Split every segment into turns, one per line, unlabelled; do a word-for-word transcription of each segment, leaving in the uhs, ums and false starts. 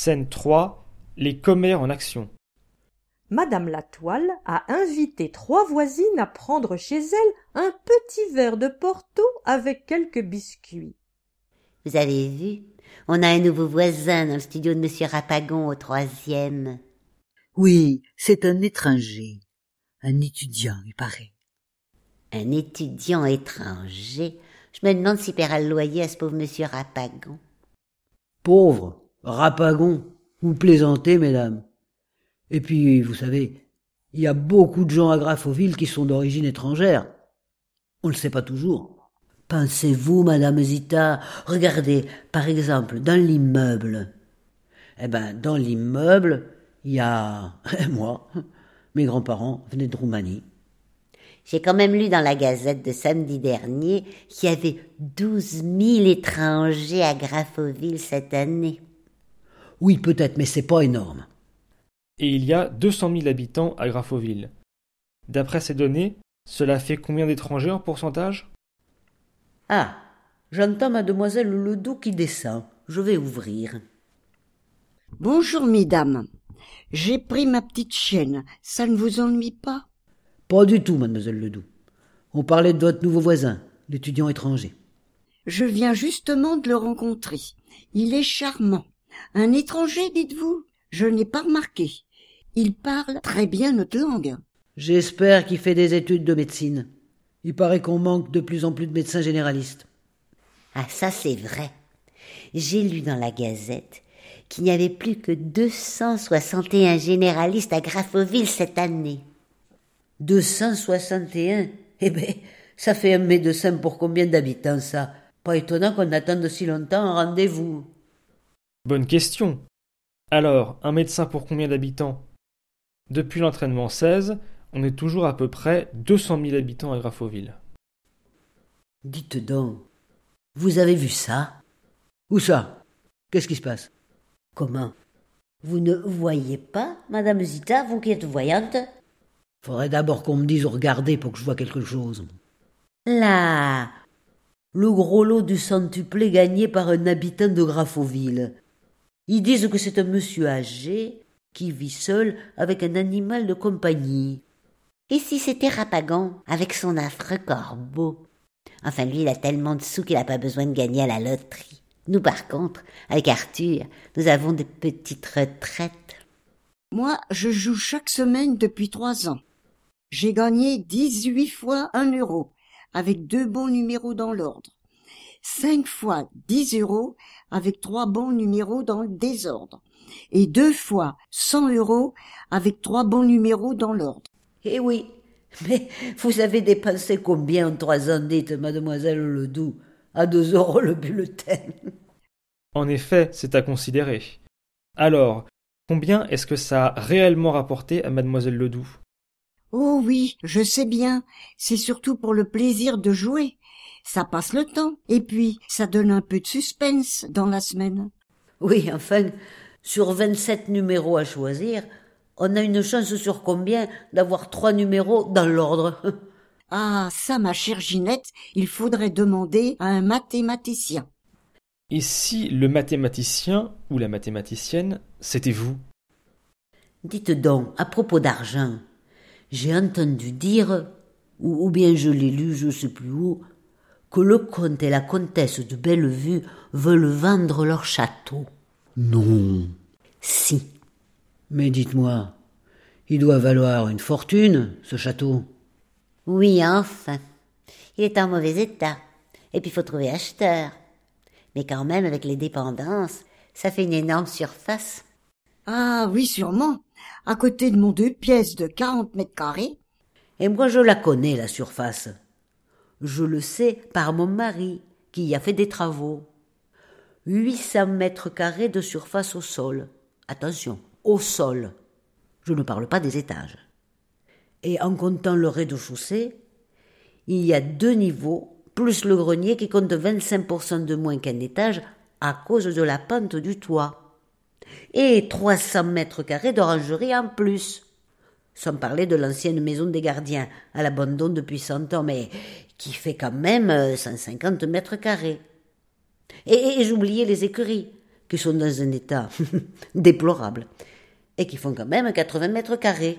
Scène trois. Les commères en action.
Madame Latoile a invité trois voisines à prendre chez elle un petit verre de Porto avec quelques biscuits.
Vous avez vu, on a un nouveau voisin dans le studio de Monsieur Rapagon au troisième.
Oui, c'est un étranger, un étudiant, il paraît.
Un étudiant étranger. Je me demande s'il paiera le loyer à ce pauvre Monsieur Rapagon.
Pauvre, Rapagon, vous plaisantez, mesdames. Et puis, vous savez, il y a beaucoup de gens à Graffoville qui sont d'origine étrangère. On ne le sait pas toujours.
Pensez-vous, madame Zita, regardez, par exemple, dans l'immeuble.
Eh ben, dans l'immeuble, il y a moi. Mes grands-parents venaient de Roumanie.
J'ai quand même lu dans la Gazette de samedi dernier qu'il y avait douze mille étrangers à Graffoville cette année.
Oui, peut-être, mais c'est pas énorme.
Et il y a deux cent mille habitants à Graffoville. D'après ces données, cela fait combien d'étrangers en pourcentage?
Ah, j'entends mademoiselle Ledoux qui descend. Je vais ouvrir.
Bonjour, mesdames. J'ai pris ma petite chienne. Ça ne vous ennuie pas?
Pas du tout, mademoiselle Ledoux. On parlait de votre nouveau voisin, l'étudiant étranger.
Je viens justement de le rencontrer. Il est charmant. Un étranger, dites-vous? Je n'ai pas remarqué. Il parle très bien notre langue.
J'espère qu'il fait des études de médecine. Il paraît qu'on manque de plus en plus de médecins généralistes.
Ah, ça c'est vrai. J'ai lu dans la Gazette qu'il n'y avait plus que deux cent soixante et un généralistes à Graffoville cette année.
deux cent soixante et un? Eh ben, ça fait un médecin pour combien d'habitants, ça? Pas étonnant qu'on attende si longtemps un rendez-vous.
Bonne question. Alors, un médecin pour combien d'habitants? Depuis l'entraînement seize, on est toujours à peu près deux cent mille habitants à Graffoville.
Dites donc, vous avez vu ça?
Où ça? Qu'est-ce qui se passe?
Comment? Vous ne voyez pas, madame Zita, vous qui êtes voyante?
Faudrait d'abord qu'on me dise où regarder pour que je vois quelque chose.
Là, le gros lot du centuplé gagné par un habitant de Graffoville. Ils disent que c'est un monsieur âgé qui vit seul avec un animal de compagnie.
Et si c'était Rapagon, avec son affreux corbeau? Enfin, lui, il a tellement de sous qu'il n'a pas besoin de gagner à la loterie. Nous, par contre, avec Arthur, nous avons des petites retraites.
Moi, je joue chaque semaine depuis trois ans. J'ai gagné dix-huit fois un euro, avec deux bons numéros dans l'ordre. Cinq fois dix euros, avec trois bons numéros dans le désordre. Et deux fois cent euros, avec trois bons numéros dans l'ordre.
Eh oui, mais vous avez dépensé combien en trois ans, dites, mademoiselle Ledoux, à deux euros le bulletin?
En effet, c'est à considérer. Alors, combien est-ce que ça a réellement rapporté à mademoiselle Ledoux?
Oh oui, je sais bien, c'est surtout pour le plaisir de jouer. Ça passe le temps, et puis ça donne un peu de suspense dans la semaine.
Oui, enfin, sur vingt-sept numéros à choisir, on a une chance sur combien d'avoir trois numéros dans l'ordre?
Ah, ça, ma chère Ginette, il faudrait demander à un mathématicien.
Et si le mathématicien ou la mathématicienne, c'était vous?
Dites donc, à propos d'argent, j'ai entendu dire, ou, ou bien je l'ai lu, je sais plus où, que le comte et la comtesse de Bellevue veulent vendre leur château.
Non.
Si.
Mais dites-moi, il doit valoir une fortune, ce château.
Oui, enfin. Il est en mauvais état. Et puis il faut trouver acheteur. Mais quand même, avec les dépendances, ça fait une énorme surface.
Ah oui, sûrement. À côté de mon deux pièces de quarante mètres carrés.
Et moi, je la connais, la surface. Je le sais par mon mari, qui y a fait des travaux. huit cents mètres carrés de surface au sol. Attention, au sol. Je ne parle pas des étages. Et en comptant le rez-de-chaussée, il y a deux niveaux, plus le grenier qui compte vingt-cinq pour cent de moins qu'un étage à cause de la pente du toit. Et trois cents mètres carrés d'orangerie en plus. Sans parler de l'ancienne maison des gardiens, à l'abandon depuis cent ans, mais qui fait quand même cent cinquante mètres carrés. Et, et j'oubliais les écuries, qui sont dans un état déplorable, et qui font quand même quatre-vingts mètres carrés.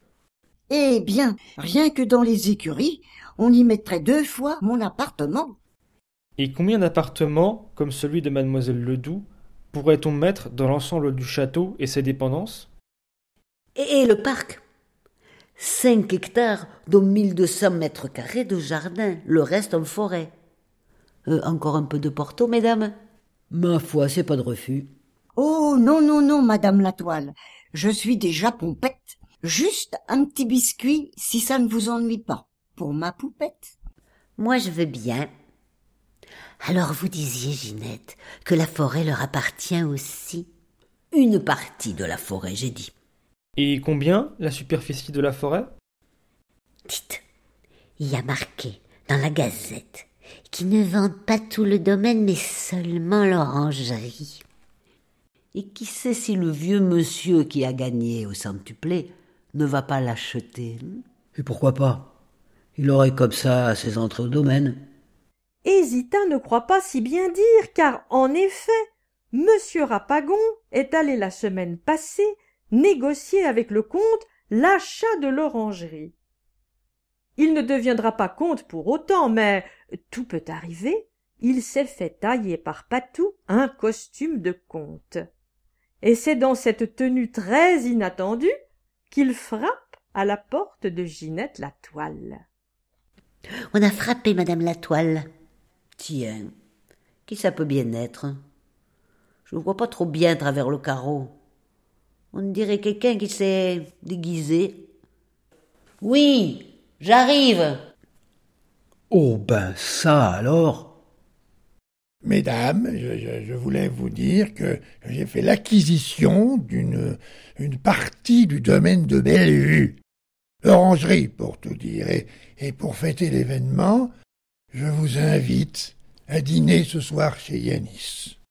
Eh bien, rien que dans les écuries, on y mettrait deux fois mon appartement.
Et combien d'appartements, comme celui de mademoiselle Ledoux, pourrait-on mettre dans l'ensemble du château et ses dépendances?
Et, et le parc? Cinq hectares, dont mille deux cents mètres carrés de jardin, le reste en forêt. Euh, encore un peu de Porto, mesdames?
Ma foi, c'est pas de refus.
Oh non, non, non, madame Latoile, je suis déjà pompette. Juste un petit biscuit, si ça ne vous ennuie pas, pour ma poupette.
Moi, je veux bien. Alors vous disiez, Ginette, que la forêt leur appartient aussi?
Une partie de la forêt, j'ai dit.
Et combien, la superficie de la forêt?
Dites, il y a marqué dans la Gazette qu'ils ne vendent pas tout le domaine, mais seulement l'orangerie.
Et qui sait si le vieux monsieur qui a gagné au centuplé ne va pas l'acheter?
Et pourquoi pas? Il aurait comme ça ses entrées au domaine.
Et Zita ne croit pas si bien dire, car en effet, Monsieur Rapagon est allé la semaine passée négocier avec le comte l'achat de l'orangerie. Il ne deviendra pas comte pour autant, mais tout peut arriver. Il s'est fait tailler par Patou un costume de comte. Et c'est dans cette tenue très inattendue qu'il frappe à la porte de Ginette Latoile.
On a frappé Madame Latoile.
Tiens, qui ça peut bien être? Je ne vois pas trop bien à travers le carreau. On dirait quelqu'un qui s'est déguisé. Oui, j'arrive.
Oh ben ça alors.
Mesdames, je, je, je voulais vous dire que j'ai fait l'acquisition d'une une partie du domaine de Bellevue. L'orangerie, pour tout dire. Et, et pour fêter l'événement, je vous invite à dîner ce soir chez Yanis.